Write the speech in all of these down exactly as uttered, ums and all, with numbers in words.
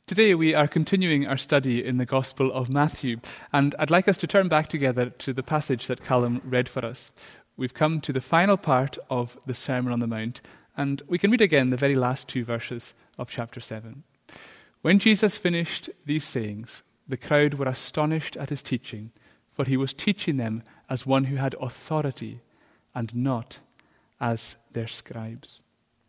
Today we are continuing our study in the Gospel of Matthew, and I'd like us to turn back together to the passage that Callum read for us. We've come to the final part of the Sermon on the Mount, and we can read again the very last two verses of chapter seven. When Jesus finished these sayings, the crowd were astonished at his teaching, for he was teaching them as one who had authority and not as their scribes.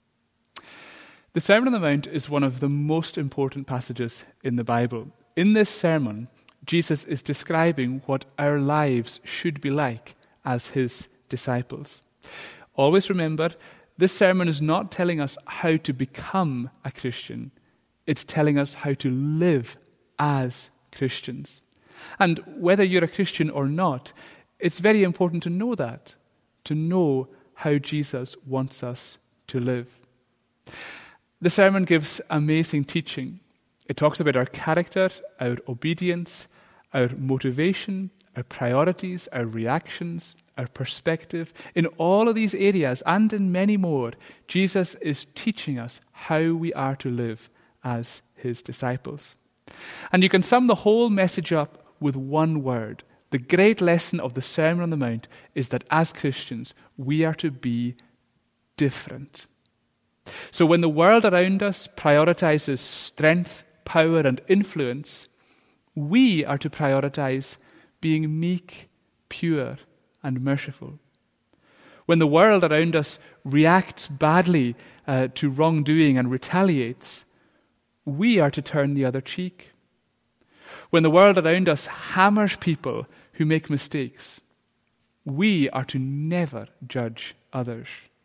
The Sermon on the Mount is one of the most important passages in the Bible. In this sermon, Jesus is describing what our lives should be like as his disciples. Always remember, this sermon is not telling us how to become a Christian. It's telling us how to live as Christians. And whether you're a Christian or not, it's very important to know that, to know how Jesus wants us to live. The sermon gives amazing teaching. It talks about our character, our obedience, our motivation, our priorities, our reactions, our perspective. In all of these areas and in many more, Jesus is teaching us how we are to live as his disciples. And you can sum the whole message up with one word. The great lesson of the Sermon on the Mount is that as Christians, we are to be different. So when the world around us prioritizes strength, power, and influence, we are to prioritize being meek, pure, and merciful. When the world around us reacts badly uh, to wrongdoing and retaliates, we are to turn the other cheek. When the world around us hammers people who make mistakes, we are to never judge others.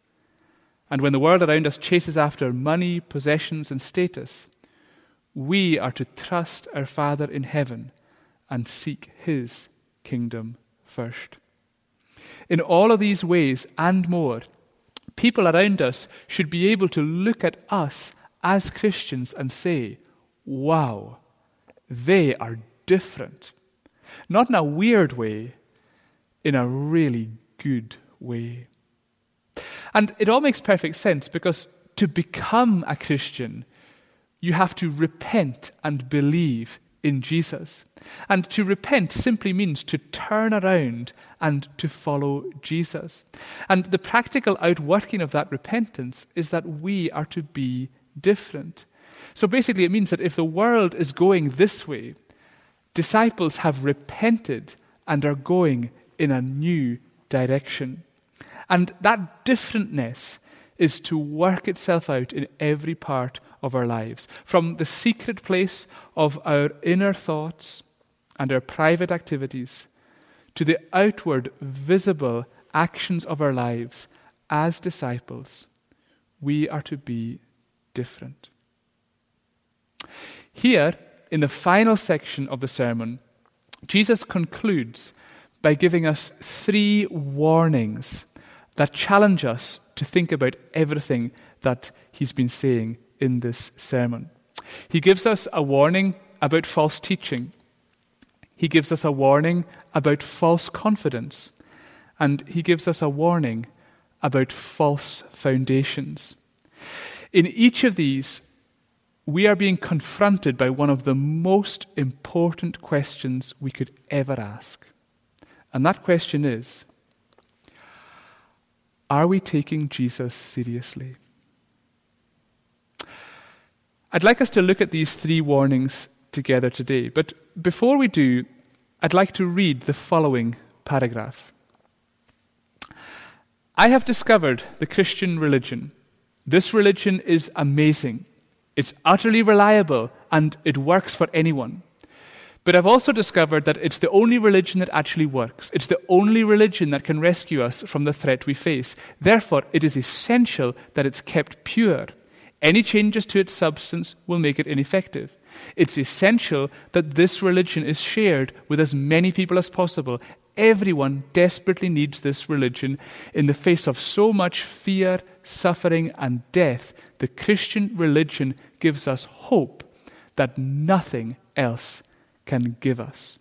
And when the world around us chases after money, possessions, and status, we are to trust our Father in heaven and seek his kingdom first. In all of these ways and more, people around us should be able to look at us as Christians and say, wow, they are different. Not in a weird way, in a really good way. And it all makes perfect sense because to become a Christian, you have to repent and believe in Jesus. And to repent simply means to turn around and to follow Jesus. And the practical outworking of that repentance is that we are to be different. So basically it means that if the world is going this way, disciples have repented and are going in a new direction. And that differentness is to work itself out in every part of our lives, from the secret place of our inner thoughts and our private activities to the outward, visible actions of our lives as disciples. We are to be different. Here, in the final section of the sermon, Jesus concludes by giving us three warnings that challenge us to think about everything that he's been saying in this sermon. He gives us a warning about false teaching. He gives us a warning about false confidence. And he gives us a warning about false foundations. In each of these, we are being confronted by one of the most important questions we could ever ask. And that question is, are we taking Jesus seriously? I'd like us to look at these three warnings together today. But before we do, I'd like to read the following paragraph. I have discovered the Christian religion. This religion is amazing. It's utterly reliable and it works for anyone. But I've also discovered that it's the only religion that actually works. It's the only religion that can rescue us from the threat we face. Therefore, it is essential that it's kept pure. Any changes to its substance will make it ineffective. It's essential that this religion is shared with as many people as possible. Everyone desperately needs this religion. In the face of so much fear, suffering, and death, the Christian religion gives us hope that nothing else can give us.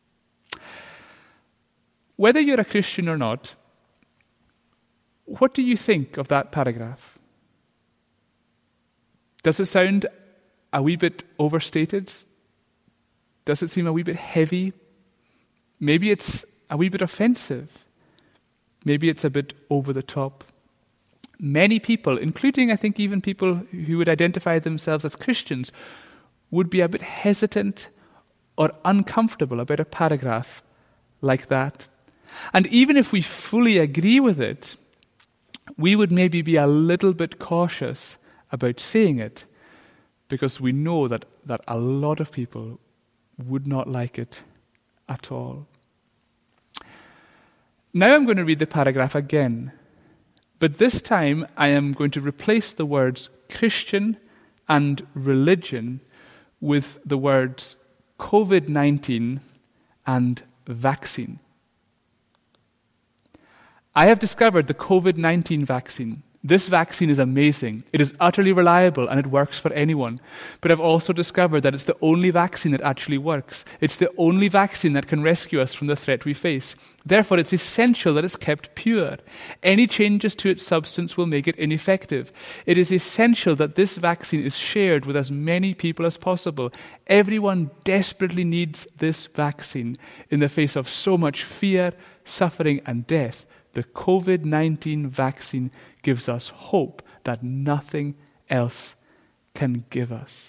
Whether you're a Christian or not, what do you think of that paragraph? Does it sound a wee bit overstated? Does it seem a wee bit heavy? Maybe it's a wee bit offensive. Maybe it's a bit over the top. Many people, including I think even people who would identify themselves as Christians, would be a bit hesitant or uncomfortable about a paragraph like that. And even if we fully agree with it, we would maybe be a little bit cautious about saying it because we know that, that a lot of people would not like it at all. Now I'm going to read the paragraph again, but this time I am going to replace the words Christian and religion with the words covid nineteen and vaccine. I have discovered the covid nineteen vaccine. This vaccine is amazing. It is utterly reliable and it works for anyone. But I've also discovered that it's the only vaccine that actually works. It's the only vaccine that can rescue us from the threat we face. Therefore, it's essential that it's kept pure. Any changes to its substance will make it ineffective. It is essential that this vaccine is shared with as many people as possible. Everyone desperately needs this vaccine in the face of so much fear, suffering, and death. The covid nineteen vaccine gives us hope that nothing else can give us.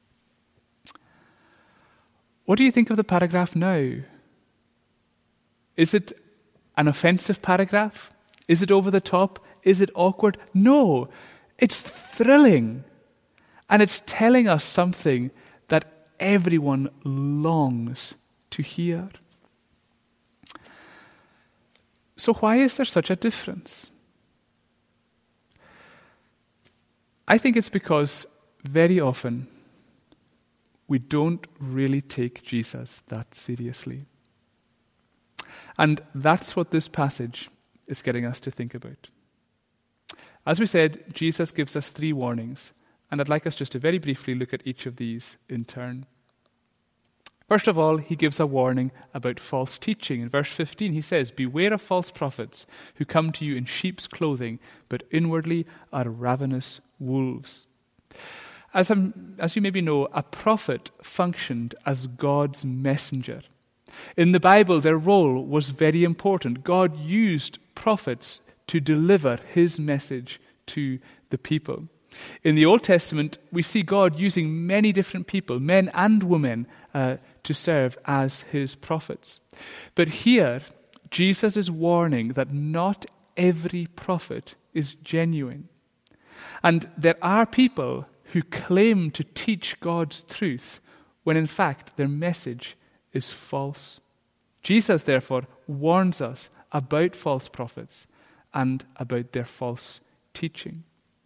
What do you think of the paragraph now? Is it an offensive paragraph? Is it over the top? Is it awkward? No, it's thrilling. And it's telling us something that everyone longs to hear. So why is there such a difference? I think it's because very often we don't really take Jesus that seriously. And that's what this passage is getting us to think about. As we said, Jesus gives us three warnings, and I'd like us just to very briefly look at each of these in turn. First of all, he gives a warning about false teaching. In verse fifteen, he says, "Beware of false prophets who come to you in sheep's clothing, but inwardly are ravenous wolves." As, I'm, as you maybe know, a prophet functioned as God's messenger. In the Bible, their role was very important. God used prophets to deliver his message to the people. In the Old Testament, we see God using many different people, men and women, uh, to serve as his prophets. But here, Jesus is warning that not every prophet is genuine. And there are people who claim to teach God's truth when in fact their message is false. Jesus, therefore, warns us about false prophets and about their false teaching.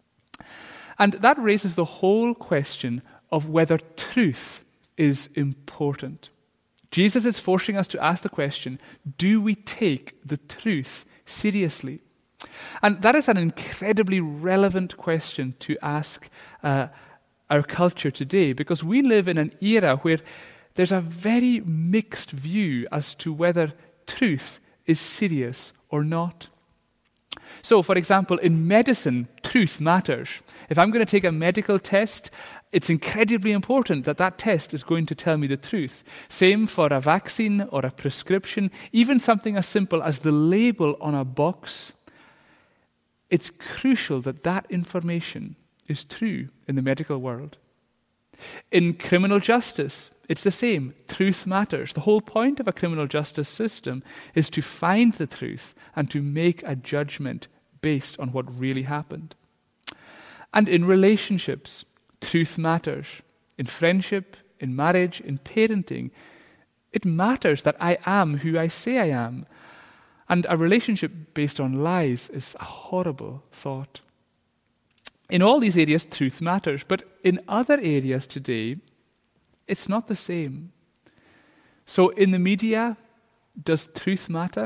And that raises the whole question of whether truth is important. Jesus is forcing us to ask the question, do we take the truth seriously? And that is an incredibly relevant question to ask uh, our culture today, because we live in an era where there's a very mixed view as to whether truth is serious or not. So, for example, in medicine, truth matters. If I'm going to take a medical test, it's incredibly important that that test is going to tell me the truth. Same for a vaccine or a prescription, even something as simple as the label on a box. It's crucial that that information is true in the medical world. In criminal justice, it's the same. Truth matters. The whole point of a criminal justice system is to find the truth and to make a judgment based on what really happened. And in relationships, truth matters. In friendship, in marriage, in parenting, it matters that I am who I say I am. And a relationship based on lies is a horrible thought. In all these areas, truth matters. But in other areas today, it's not the same. So in the media, does truth matter?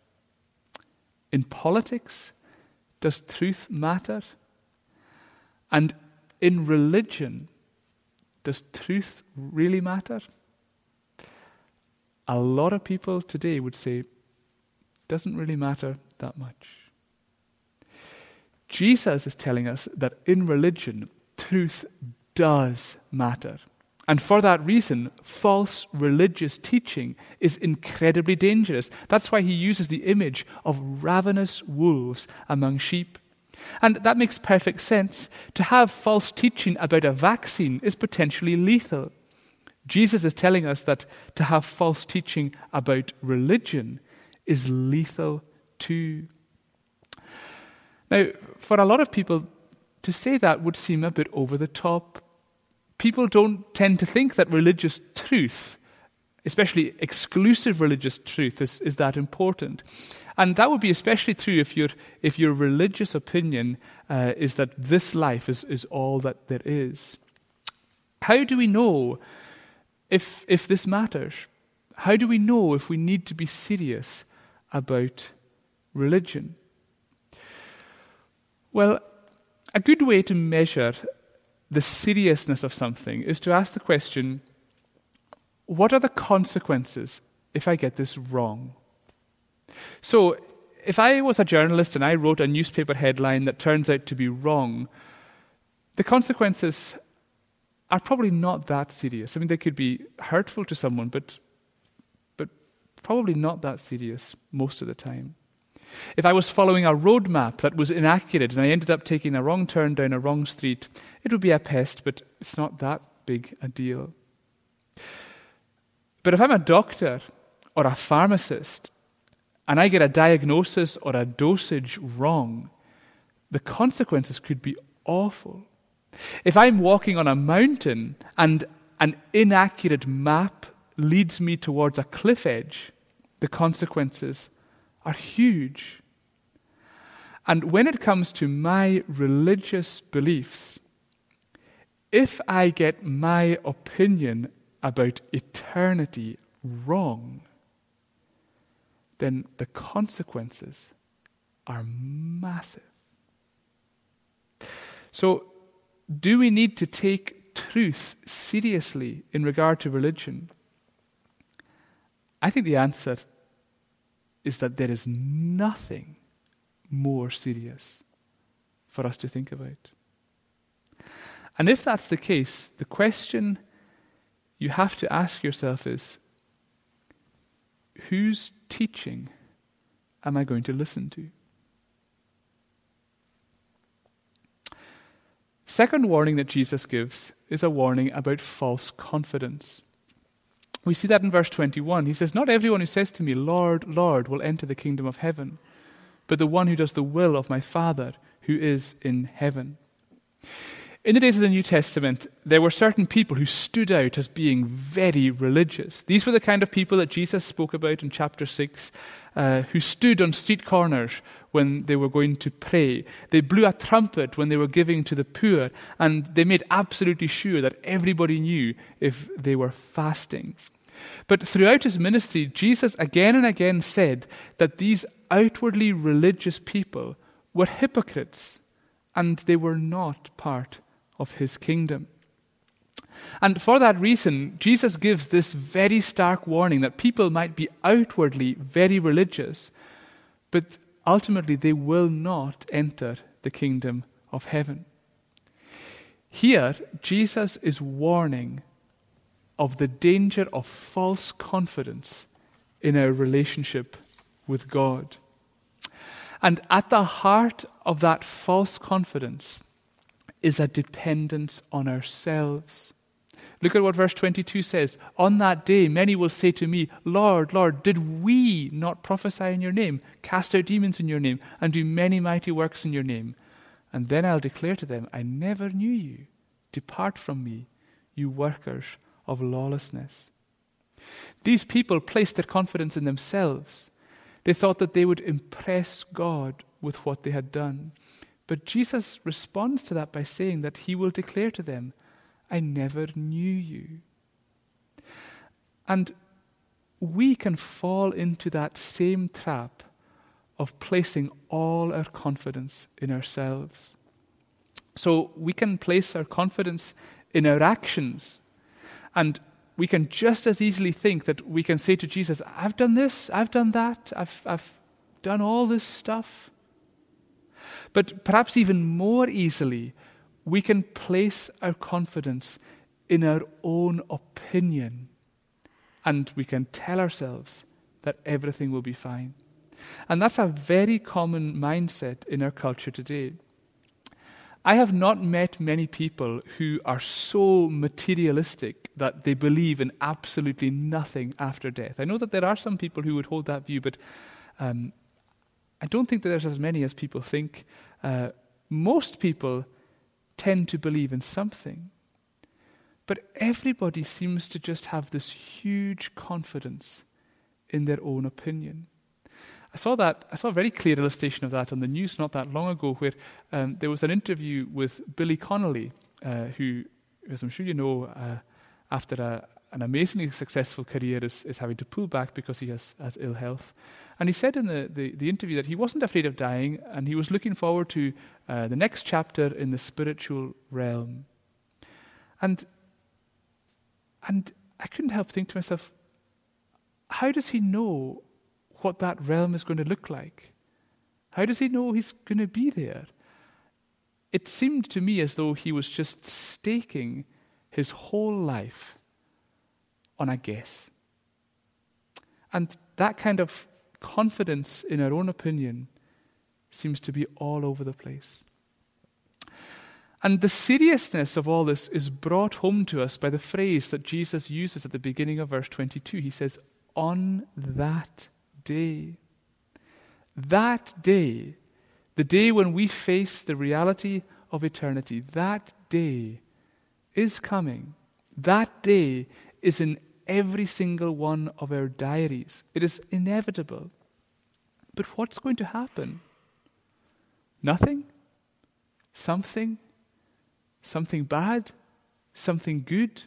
In politics, does truth matter? And in religion, does truth really matter? A lot of people today would say, doesn't really matter that much. Jesus is telling us that in religion, truth does matter. And for that reason, false religious teaching is incredibly dangerous. That's why he uses the image of ravenous wolves among sheep. And that makes perfect sense. To have false teaching about a vaccine is potentially lethal. Jesus is telling us that to have false teaching about religion is lethal too. Now, for a lot of people, to say that would seem a bit over the top. People don't tend to think that religious truth, especially exclusive religious truth, is, is that important. And that would be especially true if, your if your religious opinion uh, is that this life is, is all that there is. How do we know if, if this matters? How do we know if we need to be serious about religion? Well, a good way to measure the seriousness of something is to ask the question, what are the consequences if I get this wrong? So, if I was a journalist and I wrote a newspaper headline that turns out to be wrong, the consequences are probably not that serious. I mean, they could be hurtful to someone, but, but probably not that serious most of the time. If I was following a road map that was inaccurate and I ended up taking a wrong turn down a wrong street, it would be a pest, but it's not that big a deal. But if I'm a doctor or a pharmacist and I get a diagnosis or a dosage wrong, the consequences could be awful. If I'm walking on a mountain and an inaccurate map leads me towards a cliff edge, the consequences are huge. And when it comes to my religious beliefs, if I get my opinion about eternity wrong, then the consequences are massive. So, do we need to take truth seriously in regard to religion? I think the answer is that there is nothing more serious for us to think about. And if that's the case, the question you have to ask yourself is, whose teaching am I going to listen to? Second warning that Jesus gives is a warning about false confidence. We see that in verse twenty-one. He says, "Not everyone who says to me, 'Lord, Lord,' will enter the kingdom of heaven, but the one who does the will of my Father who is in heaven." In the days of the New Testament, there were certain people who stood out as being very religious. These were the kind of people that Jesus spoke about in chapter six, uh, who stood on street corners when they were going to pray. They blew a trumpet when they were giving to the poor, and they made absolutely sure that everybody knew if they were fasting. But throughout his ministry, Jesus again and again said that these outwardly religious people were hypocrites, and they were not part of his kingdom. And for that reason, Jesus gives this very stark warning that people might be outwardly very religious, but ultimately they will not enter the kingdom of heaven. Here, Jesus is warning of the danger of false confidence in our relationship with God. And at the heart of that false confidence is a dependence on ourselves. Look at what verse twenty-two says. "On that day, many will say to me, 'Lord, Lord, did we not prophesy in your name, cast out demons in your name, and do many mighty works in your name?' And then I'll declare to them, 'I never knew you. Depart from me, you workers of lawlessness.'" These people placed their confidence in themselves. They thought that they would impress God with what they had done. But Jesus responds to that by saying that he will declare to them, "I never knew you." And we can fall into that same trap of placing all our confidence in ourselves. So we can place our confidence in our actions, and we can just as easily think that we can say to Jesus, "I've done this, I've done that, I've, I've done all this stuff." But perhaps even more easily, we can place our confidence in our own opinion, and we can tell ourselves that everything will be fine. And that's a very common mindset in our culture today. I have not met many people who are so materialistic that they believe in absolutely nothing after death. I know that there are some people who would hold that view, but um, I don't think that there's as many as people think. Uh, most people tend to believe in something. But everybody seems to just have this huge confidence in their own opinion. I saw that. I saw a very clear illustration of that on the news not that long ago, where um, there was an interview with Billy Connolly, uh, who, as I'm sure you know, uh, after a, an amazingly successful career, is, is having to pull back because he has, has ill health. And he said in the, the, the interview that he wasn't afraid of dying, and he was looking forward to uh, the next chapter in the spiritual realm. And and I couldn't help think to myself, how does he know what that realm is going to look like? How does he know he's going to be there? It seemed to me as though he was just staking his whole life on a guess. And that kind of confidence in our own opinion seems to be all over the place. And the seriousness of all this is brought home to us by the phrase that Jesus uses at the beginning of verse twenty-two. He says, "On that day." That day, the day when we face the reality of eternity, that day is coming. That day is in every single one of our diaries. It is inevitable. But what's going to happen? Nothing? Something? Something bad? Something good?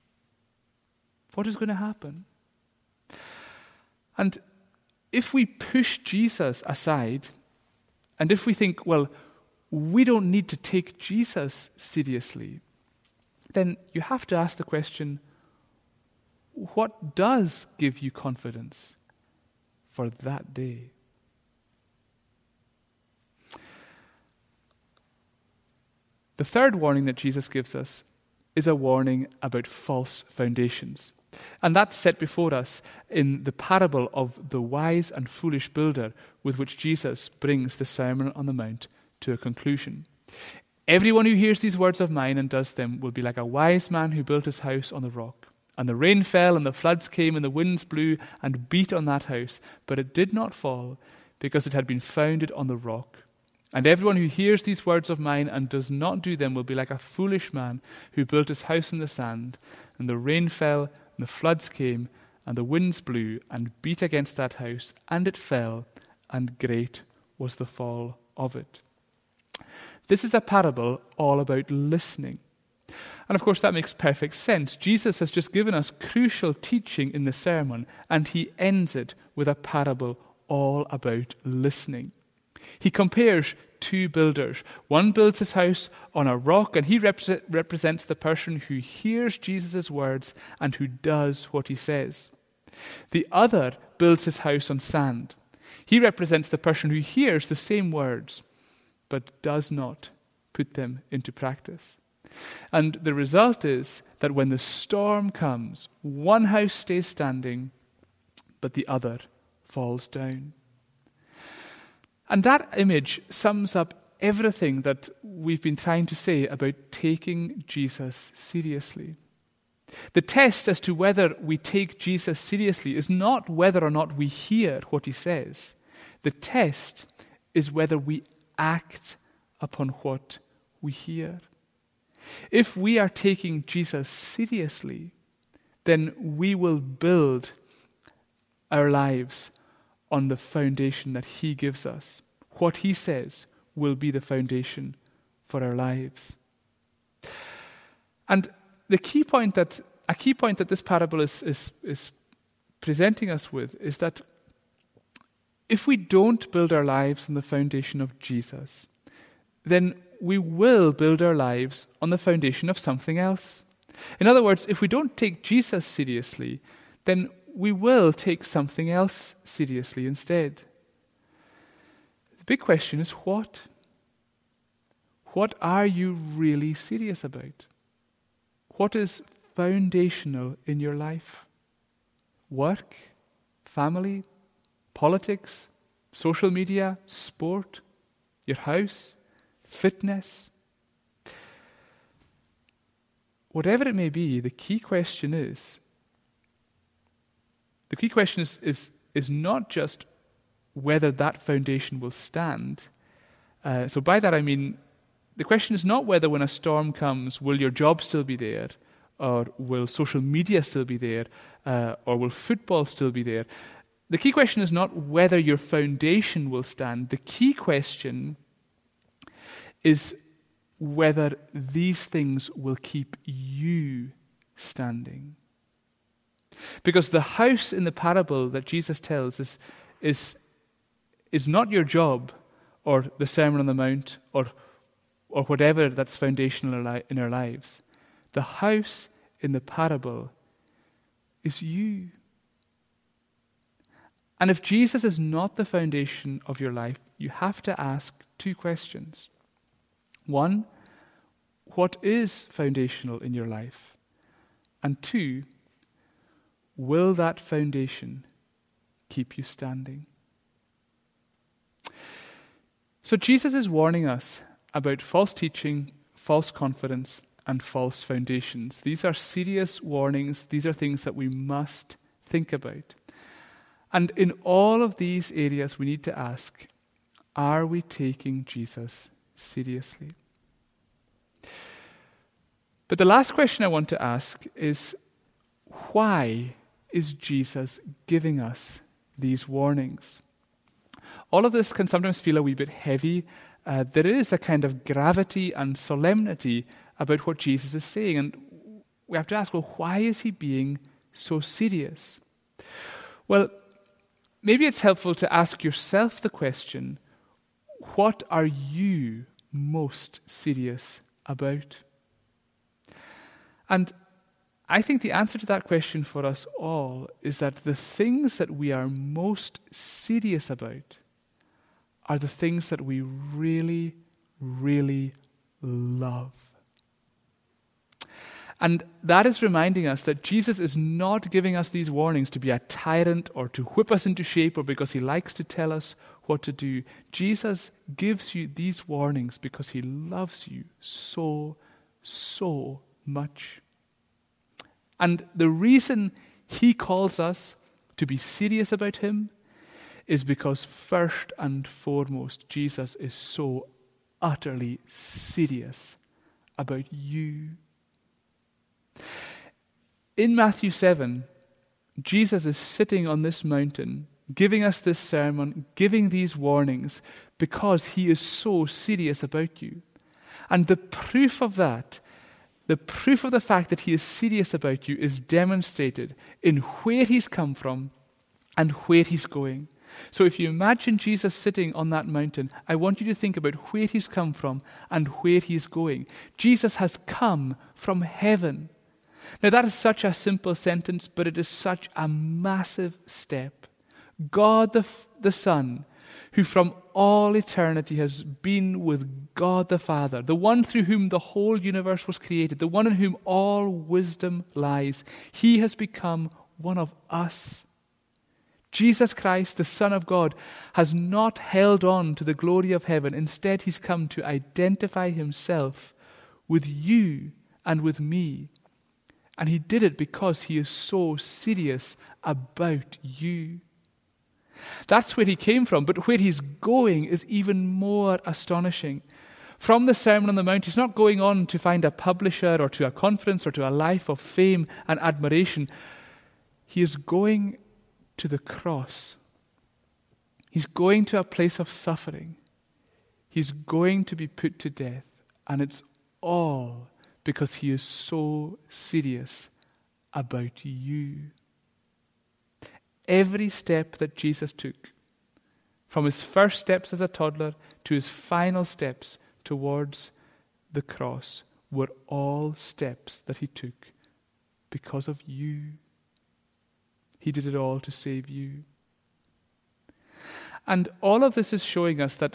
What is going to happen? And if we push Jesus aside, and if we think, well, we don't need to take Jesus seriously, then you have to ask the question, what does give you confidence for that day? The third warning that Jesus gives us is a warning about false foundations. And that's set before us in the parable of the wise and foolish builder, with which Jesus brings the Sermon on the Mount to a conclusion. Everyone who hears these words of mine and does them will be like a wise man who built his house on the rock. And the rain fell, and the floods came, and the winds blew and beat on that house, but it did not fall, because it had been founded on the rock. And everyone who hears these words of mine and does not do them will be like a foolish man who built his house in the sand, and the rain fell, and the floods came, and the winds blew and beat against that house, and it fell, and great was the fall of it. This is a parable all about listening. And of course that makes perfect sense. Jesus has just given us crucial teaching in the sermon, and he ends it with a parable all about listening. He compares two builders. One builds his house on a rock, and he repre- represents the person who hears Jesus' words and who does what he says. The other builds his house on sand. He represents the person who hears the same words but does not put them into practice. And the result is that when the storm comes, one house stays standing, but the other falls down. And that image sums up everything that we've been trying to say about taking Jesus seriously. The test as to whether we take Jesus seriously is not whether or not we hear what he says. The test is whether we act upon what we hear. If we are taking Jesus seriously, then we will build our lives on the foundation that he gives us. What he says will be the foundation for our lives. And the key point that a key point that this parable is, is, is presenting us with is that if we don't build our lives on the foundation of Jesus, then we will build our lives on the foundation of something else. In other words, if we don't take Jesus seriously, then we will take something else seriously instead. The big question is what? what are you really serious about? What is foundational in your life? Work, family, politics, social media, sport, your house, fitness. Whatever it may be, the key question is, the key question is, is, is not just whether that foundation will stand. Uh, so by that I mean, the question is not whether when a storm comes, will your job still be there, or will social media still be there, uh, or will football still be there. The key question is not whether your foundation will stand. The key question is whether these things will keep you standing. Because the house in the parable that Jesus tells is, is, is not your job or the Sermon on the Mount or, or whatever that's foundational in our lives. The house in the parable is you. And if Jesus is not the foundation of your life, you have to ask two questions. One, what is foundational in your life? And two, will that foundation keep you standing? So Jesus is warning us about false teaching, false confidence, and false foundations. These are serious warnings. These are things that we must think about. And in all of these areas, we need to ask, are we taking Jesus seriously? But the last question I want to ask is, why is Jesus giving us these warnings? All of this can sometimes feel a wee bit heavy. Uh, there is a kind of gravity and solemnity about what Jesus is saying. And we have to ask, well, why is he being so serious? Well, maybe it's helpful to ask yourself the question, what are you most serious about? And I think the answer to that question for us all is that the things that we are most serious about are the things that we really, really love. And that is reminding us that Jesus is not giving us these warnings to be a tyrant or to whip us into shape or because he likes to tell us what to do. Jesus gives you these warnings because he loves you so, so much. And the reason he calls us to be serious about him is because first and foremost, Jesus is so utterly serious about you. In Matthew seven, Jesus is sitting on this mountain, giving us this sermon, giving these warnings, because he is so serious about you. And the proof of that, the proof of the fact that he is serious about you is demonstrated in where he's come from and where he's going. So if you imagine Jesus sitting on that mountain, I want you to think about where he's come from and where he's going. Jesus has come from heaven. Now that is such a simple sentence, but it is such a massive step. God the, the Son, who from all eternity has been with God the Father, the one through whom the whole universe was created, the one in whom all wisdom lies, he has become one of us. Jesus Christ, the Son of God, has not held on to the glory of heaven. Instead, he's come to identify himself with you and with me. And he did it because he is so serious about you. That's where he came from, but where he's going is even more astonishing. From the Sermon on the Mount, he's not going on to find a publisher or to a conference or to a life of fame and admiration. He is going to the cross. He's going to a place of suffering. He's going to be put to death. And it's all because he is so serious about you. Every step that Jesus took, from his first steps as a toddler to his final steps towards the cross, were all steps that he took because of you. He did it all to save you. And all of this is showing us that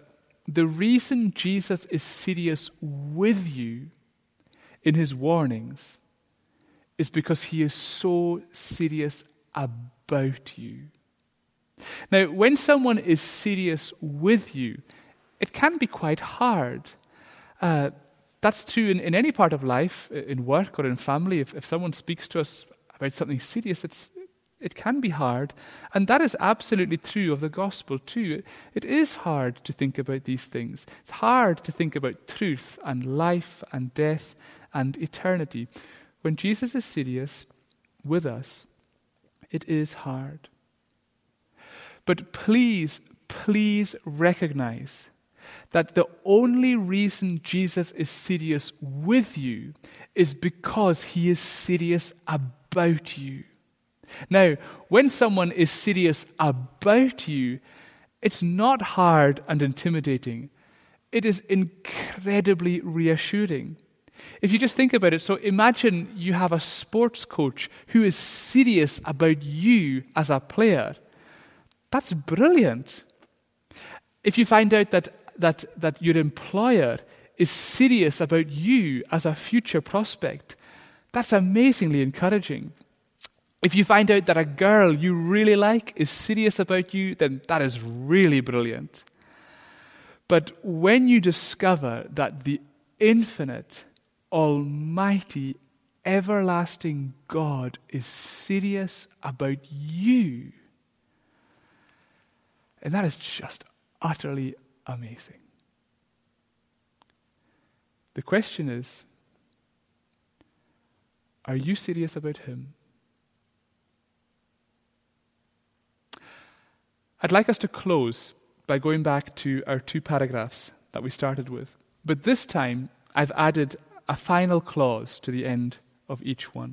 the reason Jesus is serious with you in his warnings is because he is so serious about you. Now, when someone is serious with you, it can be quite hard. Uh, that's true in, in any part of life, in work or in family. If, if someone speaks to us about something serious, it's it can be hard. And that is absolutely true of the gospel too. It is hard to think about these things. It's hard to think about truth and life and death and eternity. When Jesus is serious with us, it is hard. But please, please recognize that the only reason Jesus is serious with you is because he is serious about you. Now, when someone is serious about you, it's not hard and intimidating. It is incredibly reassuring. If you just think about it, so imagine you have a sports coach who is serious about you as a player. That's brilliant. If you find out that, that, that your employer is serious about you as a future prospect, that's amazingly encouraging. If you find out that a girl you really like is serious about you, then that is really brilliant. But when you discover that the infinite, almighty, everlasting God is serious about you, and that is just utterly amazing. The question is, are you serious about him? I'd like us to close by going back to our two paragraphs that we started with. But this time, I've added a final clause to the end of each one.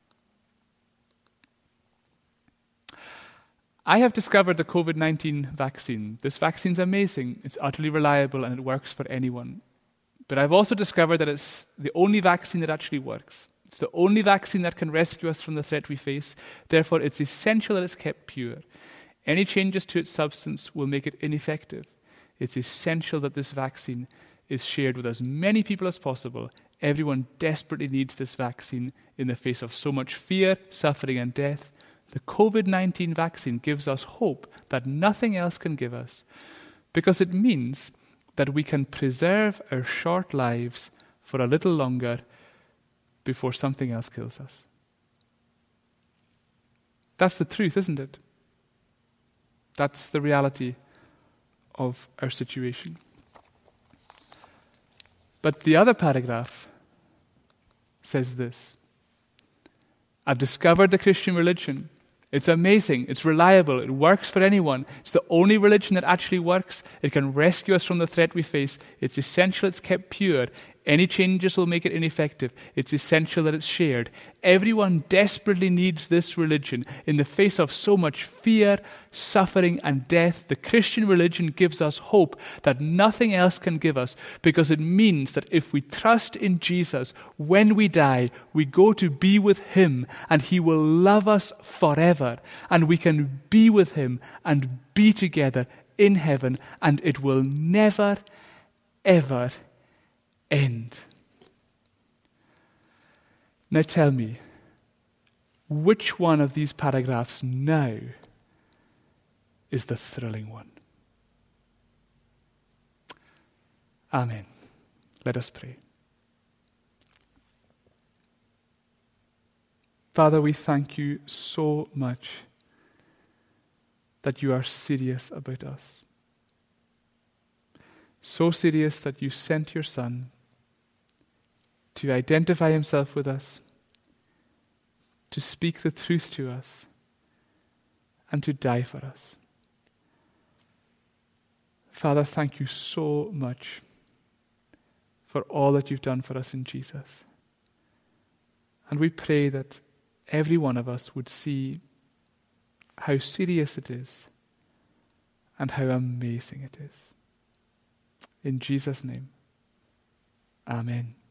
I have discovered the covid nineteen vaccine. This vaccine's amazing. It's utterly reliable and it works for anyone. But I've also discovered that it's the only vaccine that actually works. It's the only vaccine that can rescue us from the threat we face. Therefore, it's essential that it's kept pure. Any changes to its substance will make it ineffective. It's essential that this vaccine is shared with as many people as possible. Everyone desperately needs this vaccine in the face of so much fear, suffering, and death. The covid nineteen vaccine gives us hope that nothing else can give us, because it means that we can preserve our short lives for a little longer before something else kills us. That's the truth, isn't it? That's the reality of our situation. But the other paragraph says this: I've discovered the Christian religion. It's amazing. It's reliable. It works for anyone. It's the only religion that actually works. It can rescue us from the threat we face. It's essential it's kept pure. Any changes will make it ineffective. It's essential that it's shared. Everyone desperately needs this religion. In the face of so much fear, suffering, and death, the Christian religion gives us hope that nothing else can give us, because it means that if we trust in Jesus, when we die, we go to be with him, and he will love us forever, and we can be with him and be together in heaven, and it will never, ever end. Now tell me, which one of these paragraphs now is the thrilling one? Amen. Let us pray. Father, we thank you so much that you are serious about us. So serious that you sent your Son to identify himself with us, to speak the truth to us, and to die for us. Father, thank you so much for all that you've done for us in Jesus. And we pray that every one of us would see how serious it is and how amazing it is. In Jesus' name, amen.